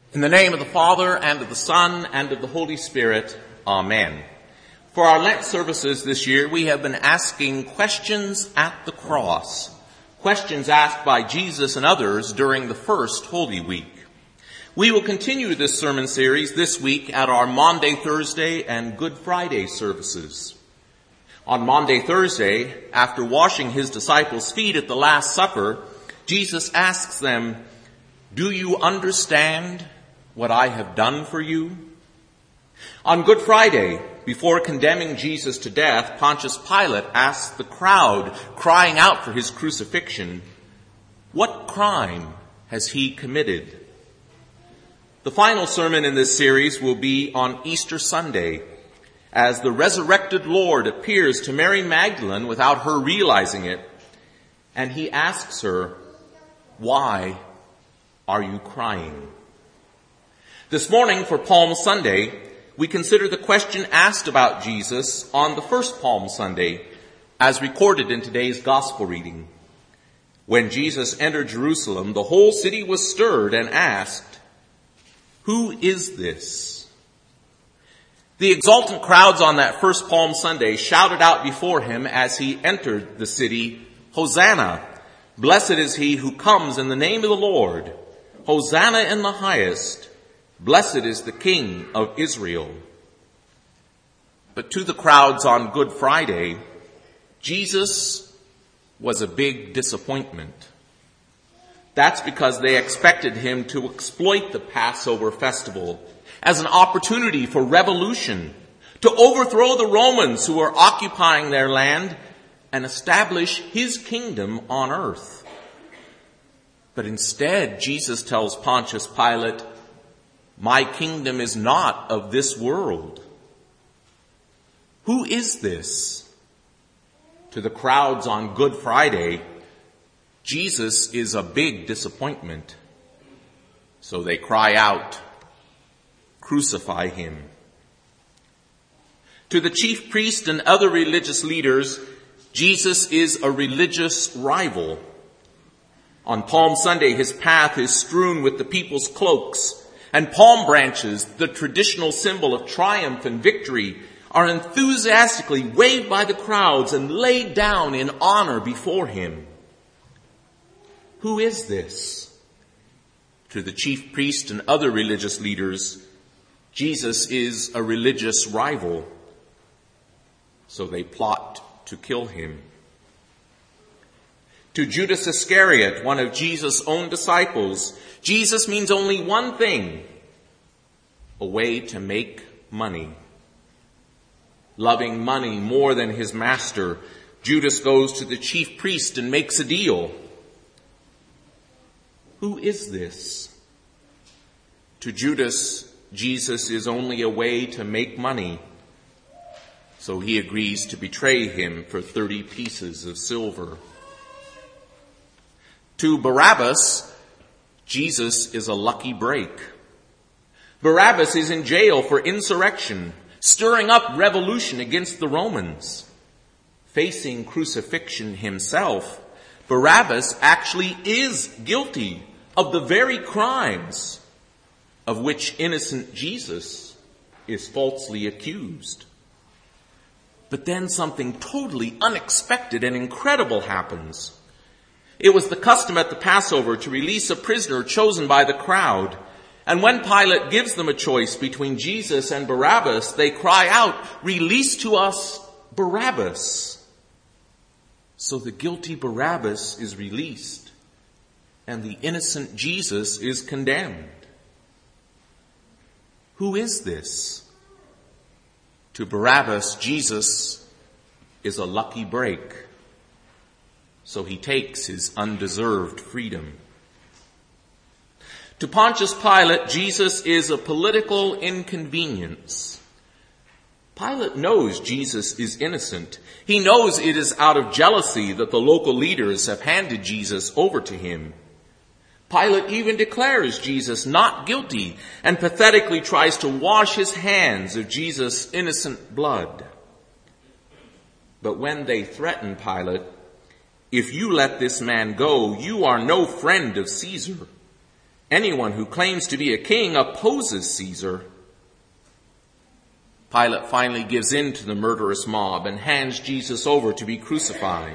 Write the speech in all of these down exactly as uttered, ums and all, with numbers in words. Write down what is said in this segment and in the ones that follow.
In the name of the Father, and of the Son, and of the Holy Spirit, Amen. For our Lent services this year, we have been asking questions at the cross. Questions asked by Jesus and others during the first Holy Week. We will continue this sermon series this week at our Maundy Thursday and Good Friday services. On Maundy Thursday, after washing his disciples' feet at the Last Supper, Jesus asks them, "Do you understand what I have done for you?" On Good Friday, before condemning Jesus to death, Pontius Pilate asked the crowd crying out for his crucifixion, "What crime has he committed?" The final sermon in this series will be on Easter Sunday, as the resurrected Lord appears to Mary Magdalene without her realizing it, and he asks her, "Why are you crying?" This morning for Palm Sunday, we consider the question asked about Jesus on the first Palm Sunday, as recorded in today's gospel reading. When Jesus entered Jerusalem, the whole city was stirred and asked, "Who is this?" The exultant crowds on that first Palm Sunday shouted out before him as he entered the city, "Hosanna! Blessed is he who comes in the name of the Lord. Hosanna in the highest. Blessed is the King of Israel." But to the crowds on Good Friday, Jesus was a big disappointment. That's because they expected him to exploit the Passover festival as an opportunity for revolution, to overthrow the Romans who were occupying their land and establish his kingdom on earth. But instead, Jesus tells Pontius Pilate, "My kingdom is not of this world." Who is this? To the crowds on Good Friday, Jesus is a big disappointment. So they cry out, "Crucify him." To the chief priest and other religious leaders, Jesus is a religious rival. On Palm Sunday, his path is strewn with the people's cloaks, and palm branches, the traditional symbol of triumph and victory, are enthusiastically waved by the crowds and laid down in honor before him. Who is this? To the chief priest and other religious leaders, Jesus is a religious rival. So they plot to kill him. To Judas Iscariot, one of Jesus' own disciples, Jesus means only one thing: a way to make money. Loving money more than his master, Judas goes to the chief priest and makes a deal. Who is this? To Judas, Jesus is only a way to make money. So he agrees to betray him for thirty pieces of silver. To Barabbas, Jesus is a lucky break. Barabbas is in jail for insurrection, stirring up revolution against the Romans. Facing crucifixion himself, Barabbas actually is guilty of the very crimes of which innocent Jesus is falsely accused. But then something totally unexpected and incredible happens. It was the custom at the Passover to release a prisoner chosen by the crowd. And when Pilate gives them a choice between Jesus and Barabbas, they cry out, "Release to us Barabbas." So the guilty Barabbas is released, and the innocent Jesus is condemned. Who is this? To Barabbas, Jesus is a lucky break. So he takes his undeserved freedom. To Pontius Pilate, Jesus is a political inconvenience. Pilate knows Jesus is innocent. He knows it is out of jealousy that the local leaders have handed Jesus over to him. Pilate even declares Jesus not guilty and pathetically tries to wash his hands of Jesus' innocent blood. But when they threaten Pilate, "If you let this man go, you are no friend of Caesar," Anyone who claims to be a king opposes Caesar. Pilate finally gives in to the murderous mob and hands Jesus over to be crucified.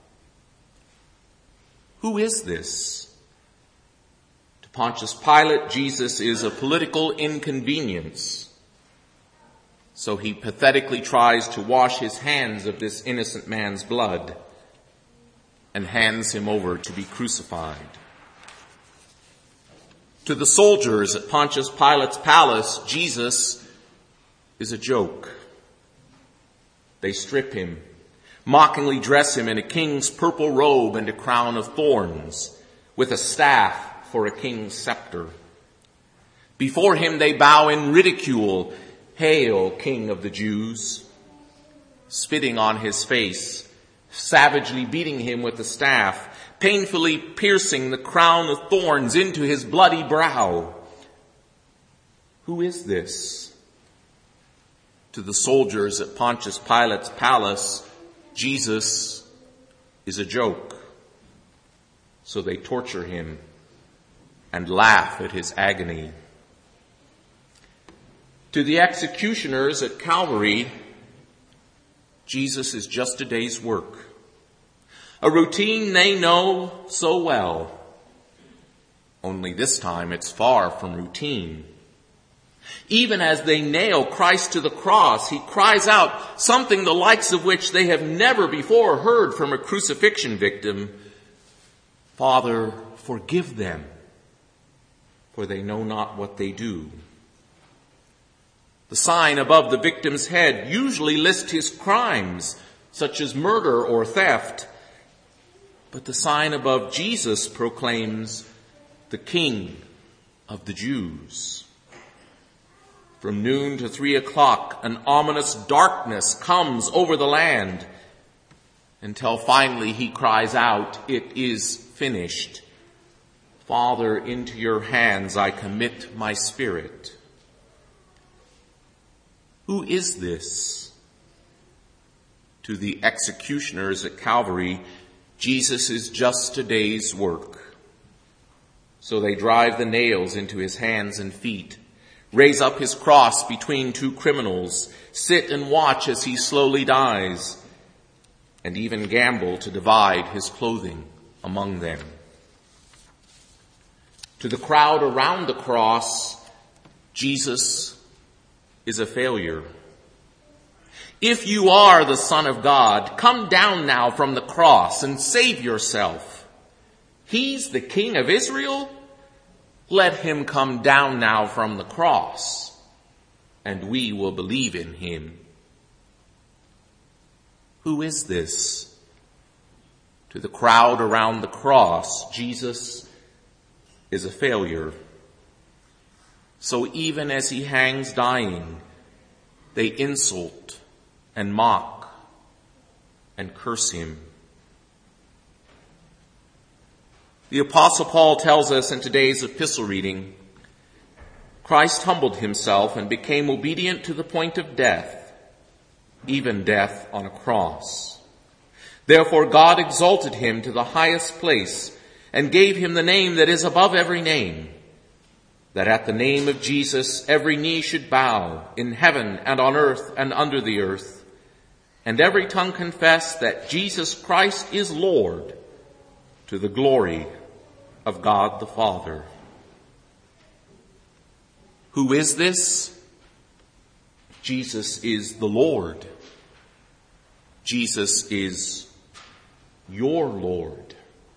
Who is this? To Pontius Pilate, Jesus is a political inconvenience. So he pathetically tries to wash his hands of this innocent man's blood and hands him over to be crucified. To the soldiers at Pontius Pilate's palace, Jesus is a joke. They strip him, mockingly dress him in a king's purple robe and a crown of thorns, with a staff for a king's scepter. Before him they bow in ridicule, "Hail, King of the Jews," spitting on his face, savagely beating him with the staff, painfully piercing the crown of thorns into his bloody brow. Who is this? To the soldiers at Pontius Pilate's palace, Jesus is a joke. So they torture him and laugh at his agony. To the executioners at Calvary, Jesus is just a day's work. A routine they know so well. Only this time it's far from routine. Even as they nail Christ to the cross, he cries out something the likes of which they have never before heard from a crucifixion victim. "Father, forgive them, for they know not what they do." The sign above the victim's head usually lists his crimes, such as murder or theft. But the sign above Jesus proclaims the King of the Jews. From noon to three o'clock, an ominous darkness comes over the land until finally he cries out, "It is finished. Father, into your hands I commit my spirit." Who is this? To the executioners at Calvary, Jesus is just a day's work. So they drive the nails into his hands and feet, raise up his cross between two criminals, sit and watch as he slowly dies, and even gamble to divide his clothing among them. To the crowd around the cross, Jesus is a failure. "If you are the Son of God, come down now from the cross and save yourself. He's the King of Israel? Let him come down now from the cross, and we will believe in him." Who is this? To the crowd around the cross, Jesus is a failure. So even as he hangs dying, they insult and mock and curse him. The Apostle Paul tells us in today's epistle reading, Christ humbled himself and became obedient to the point of death, even death on a cross. Therefore God exalted him to the highest place and gave him the name that is above every name, that at the name of Jesus every knee should bow in heaven and on earth and under the earth, and every tongue confess that Jesus Christ is Lord, to the glory of God the Father. Who is this? Jesus is the Lord. Jesus is your Lord.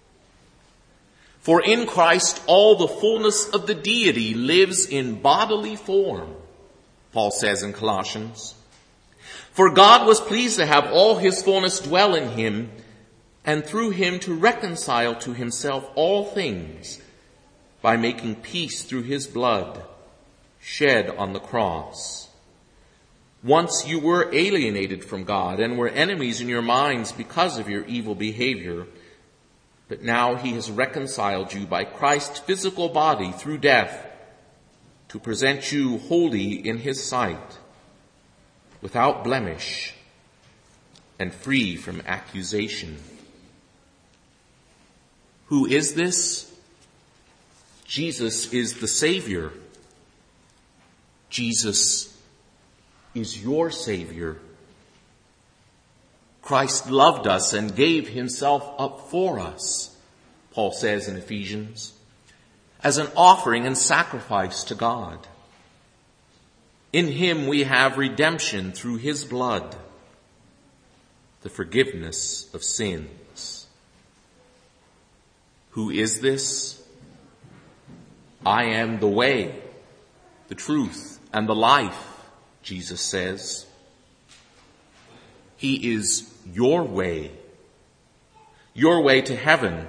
For in Christ all the fullness of the deity lives in bodily form, Paul says in Colossians. For God was pleased to have all his fullness dwell in him, and through him to reconcile to himself all things, by making peace through his blood shed on the cross. Once you were alienated from God and were enemies in your minds because of your evil behavior, but now he has reconciled you by Christ's physical body through death to present you holy in his sight, without blemish and free from accusation. Who is this? Jesus is the Savior. Jesus is your Savior. Christ loved us and gave himself up for us, Paul says in Ephesians, as an offering and sacrifice to God. In him we have redemption through his blood, the forgiveness of sins. Who is this? I am the way, the truth, and the life, Jesus says. He is your way, your way to heaven,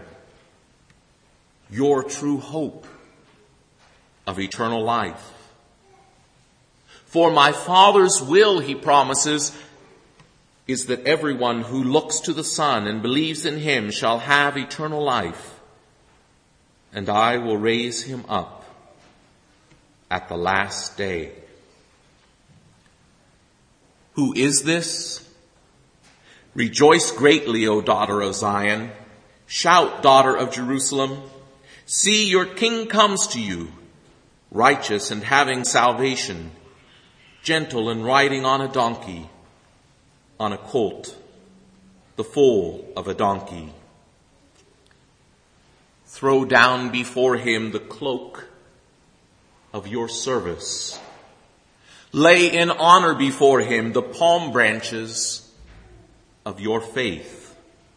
your true hope of eternal life. For my Father's will, he promises, is that everyone who looks to the Son and believes in him shall have eternal life, and I will raise him up at the last day. Who is this? Rejoice greatly, O daughter of Zion. Shout, daughter of Jerusalem. See, your king comes to you, righteous and having salvation, gentle and riding on a donkey, on a colt, the foal of a donkey. Throw down before him the cloak of your service. Lay in honor before him the palm branches of your faith.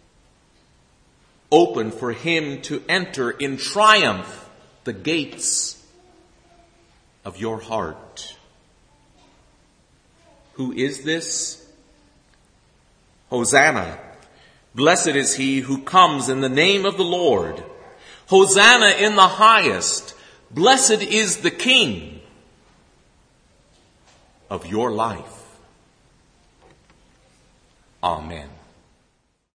Open for him to enter in triumph the gates of your heart. Who is this? Hosanna! Blessed is he who comes in the name of the Lord. Hosanna in the highest. Blessed is the King of your life. Amen.